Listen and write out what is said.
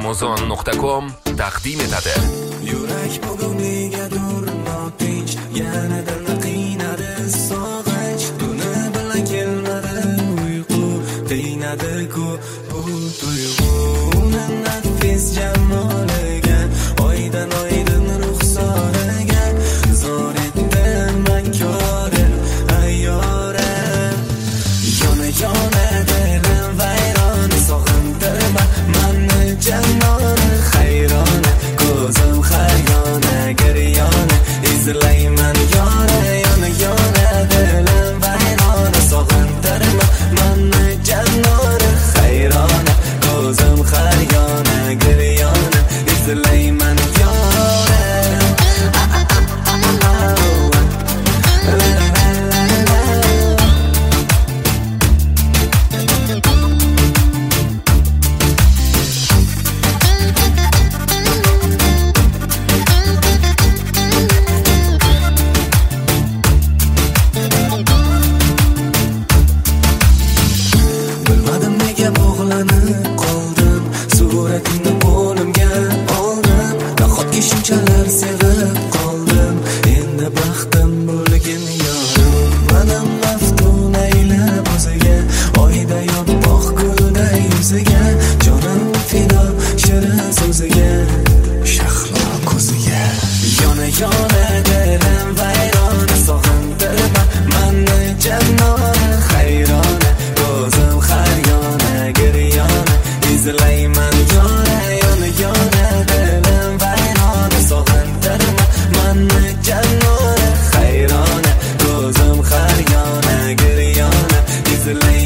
amazon.com taqdim etadi. Yurak bugun negadir notinch, yanada qiynadi sog'inch. Tuni bilan kelmadi uyqu, qiynadi-ku bu tuyg'u. Uni nafis jamoliga, oydan oydin ruxsoriga zor etdim man kori ayyora. Yona yona dilim vayron, sog'intirma mani jannoni hayrona. Ko'zim har yona giryona, izlayman yona. Yona yona dilim vayron, sog'intirma mani jannoni hayrona. Ko'zim har yona giryona, izlayman yona. Bilmadim nega bog'lanib qoldim, suratingni qo'limga oldim. Nahotki shunchalar sevib qoldim, endi baxtim bo'lgin yorim. Mening maftun aylab o'ziga, oyda yopmoq gulday yuziga, jonim fido shirin so'ziga, shahlo ko'ziga. Yona yona dilim vayron, sog'intirma mani jannoni hayrona. Ko'zim har yona giryona, izlayman yona. Yona yona dilim vayron, sog'intirma mani jannoni hayrona. Ko'zim har yona giryona, izlayman